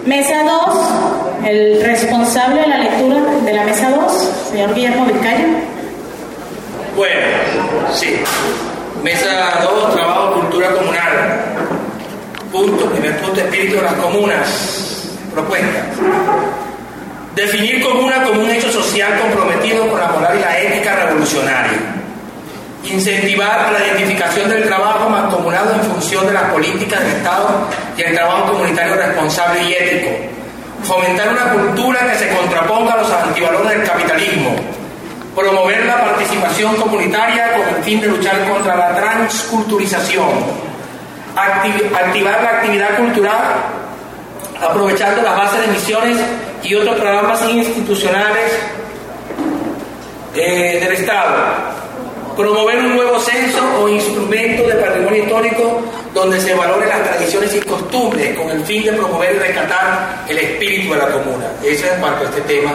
Mesa 2, el responsable de la lectura de la mesa 2, señor Guillermo Vizcaya. Bueno, sí. Mesa 2, trabajo, cultura comunal. Primer punto, espíritu de las comunas. Propuestas. Definir comuna como un hecho social comprometido con la moral y la ética revolucionaria. Incentivar a la identificación del trabajo mancomunado en función de las políticas del Estado y el trabajo comunitario responsable y ético. Fomentar una cultura que se contraponga a los antivalores del capitalismo. Promover la participación comunitaria con el fin de luchar contra la transculturización. Activar la actividad cultural aprovechando las bases de misiones y otros programas institucionales del Estado. Promover un nuevo censo o instrumento de patrimonio histórico donde se valoren las tradiciones y costumbres con el fin de promover y rescatar el espíritu de la comuna. Ese es en cuanto a este tema,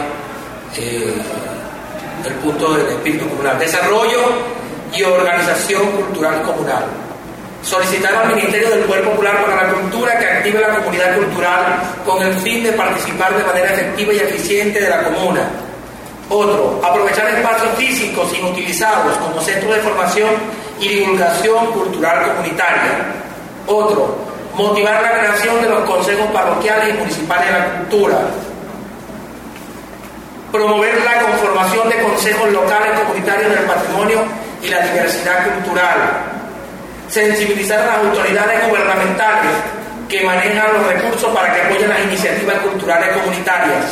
el punto del espíritu comunal. Desarrollo y organización cultural comunal. Solicitar al Ministerio del Poder Popular para la Cultura que active la comunidad cultural con el fin de participar de manera efectiva y eficiente de la comuna. Otro, aprovechar espacios físicos inutilizados como centros de formación y divulgación cultural comunitaria. Otro, motivar la creación de los consejos parroquiales y municipales de la cultura. Promover la conformación de consejos locales comunitarios del patrimonio y la diversidad cultural. Sensibilizar a las autoridades gubernamentales que manejan los recursos para que apoyen las iniciativas culturales comunitarias.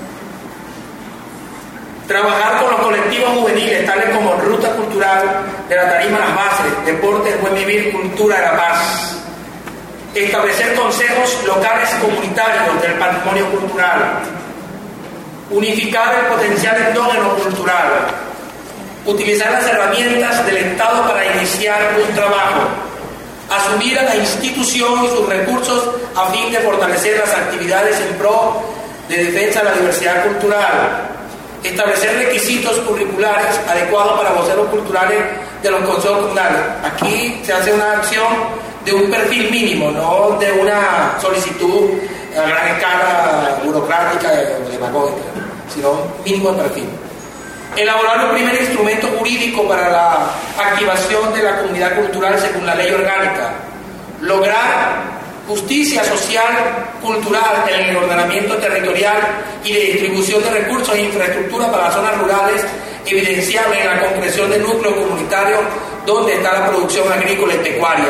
Trabajar con los colectivos juveniles, tales como Ruta Cultural de la Tarima Las Bases, Deportes, Buen Vivir, Cultura de la Paz. Establecer consejos locales comunitarios del patrimonio cultural. Unificar el potencial endógeno cultural. Utilizar las herramientas del Estado para iniciar un trabajo. Asumir a la institución y sus recursos a fin de fortalecer las actividades en pro de defensa de la diversidad cultural. Establecer requisitos curriculares adecuados para voceros culturales de los consejos comunales. Aquí se hace una acción de un perfil mínimo, no de una solicitud a gran escala burocrática o demagógica, sino un mínimo de perfil. Elaborar un primer instrumento jurídico para la activación de la comunidad cultural según la ley orgánica. Lograr justicia social, cultural en el ordenamiento territorial y de distribución de recursos e infraestructura para las zonas rurales, evidenciable en la concreción de núcleos comunitarios donde está la producción agrícola y pecuaria.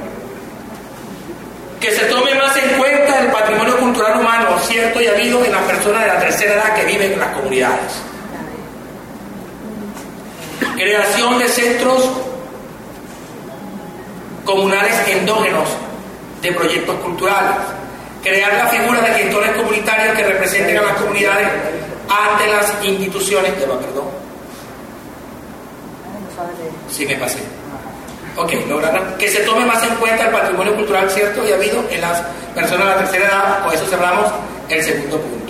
Que se tome más en cuenta el patrimonio cultural humano, cierto y habido en las personas de la tercera edad que viven en las comunidades. Creación de centros comunales endógenos de proyectos culturales. Crear la figura de gestores comunitarios que representen a las comunidades ante las instituciones. Perdón. Sí, me pasé. Ok, lograr que se tome más en cuenta el patrimonio cultural cierto y habido en las personas de la tercera edad. Con eso cerramos el segundo punto.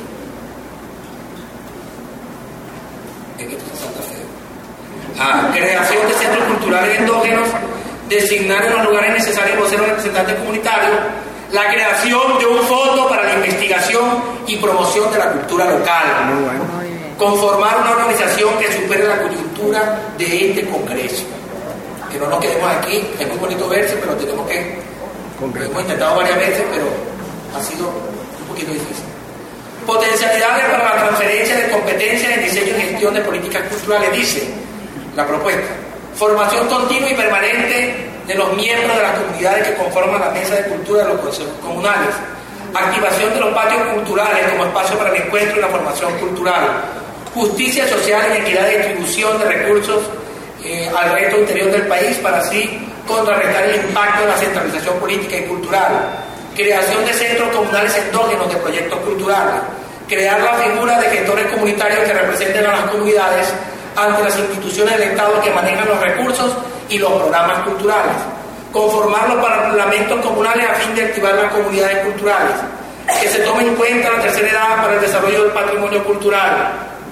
Es que esto se salta feo. Creación de centros culturales endógenos. Designar en los lugares necesarios voceros representantes comunitarios. La creación de un fondo para la investigación y promoción de la cultura local. Conformar una organización que supere la coyuntura de este congreso. Que no nos quedemos aquí, es muy bonito verse, pero tenemos que... Hemos intentado varias veces, pero ha sido un poquito difícil. Potencialidades para la transferencia de competencias en diseño y gestión de políticas culturales, dice la propuesta. Formación continua y permanente de los miembros de las comunidades que conforman la mesa de cultura de los consejos comunales. Activación de los patios culturales como espacio para el encuentro y la formación cultural. Justicia social en equidad de distribución de recursos al resto interior del país para así contrarrestar el impacto de la centralización política y cultural. Creación de centros comunales endógenos de proyectos culturales. Crear la figura de gestores comunitarios que representen a las comunidades ante las instituciones del Estado que manejan los recursos y los programas culturales. Conformar los parlamentos comunales a fin de activar las comunidades culturales. Que se tome en cuenta la tercera edad para el desarrollo del patrimonio cultural.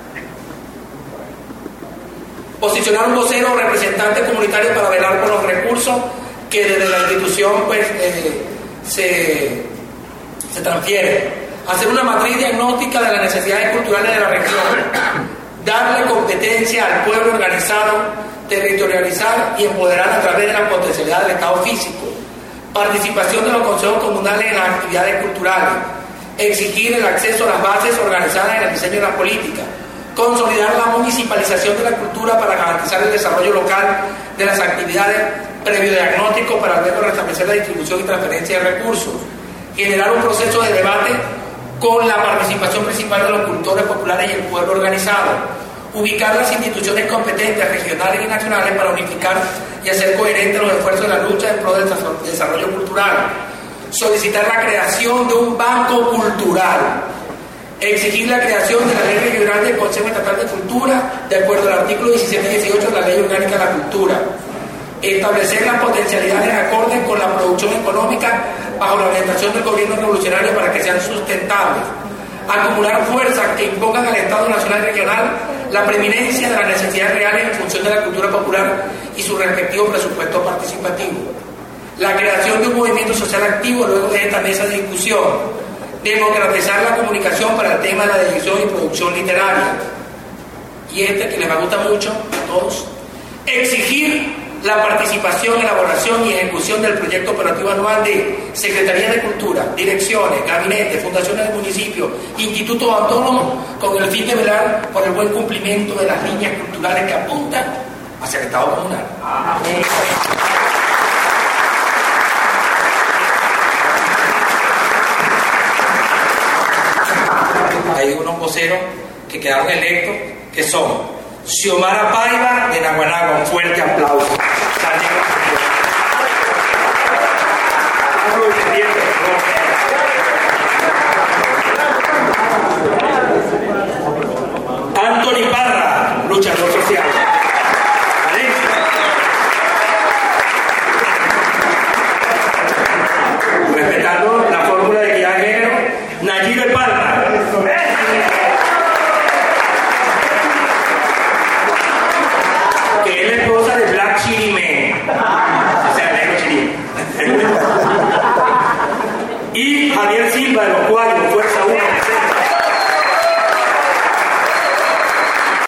Posicionar un vocero o representante comunitario para velar por los recursos que desde la institución se transfieren. hacer una matriz diagnóstica de las necesidades culturales de la región, darle competencia al pueblo organizado, territorializar y empoderar a través de la potencialidad del Estado físico, participación de los consejos comunales en las actividades culturales, exigir el acceso a las bases organizadas en el diseño de las políticas, consolidar la municipalización de la cultura para garantizar el desarrollo local de las actividades previo diagnóstico para luego restablecer la distribución y transferencia de recursos, generar un proceso de debate con la participación principal de los cultores populares y el pueblo organizado, ubicar las instituciones competentes regionales y nacionales para unificar y hacer coherentes los esfuerzos de la lucha en pro del desarrollo cultural, solicitar la creación de un banco cultural, exigir la creación de la Ley Regional del Consejo Estatal de Cultura de acuerdo al artículo 17 y 18 de la Ley Orgánica de la Cultura, establecer las potencialidades acordes con la producción económica bajo la orientación del gobierno revolucionario para que sean sustentables, acumular fuerzas que impongan al Estado nacional y regional la preeminencia de las necesidades reales en función de la cultura popular y su respectivo presupuesto participativo, la creación de un movimiento social activo luego de esta mesa de discusión, democratizar la comunicación para el tema de la dirección y producción literaria, y que les va a gustar mucho a todos, exigir la participación, elaboración y ejecución del proyecto operativo anual de Secretaría de Cultura, direcciones, gabinetes, fundaciones del municipio, institutos autónomos, con el fin de velar por el buen cumplimiento de las líneas culturales que apuntan hacia el Estado comunal. Hay unos voceros que quedaron electos, que son Xiomara Paiva de Naguanagua, un fuerte aplauso.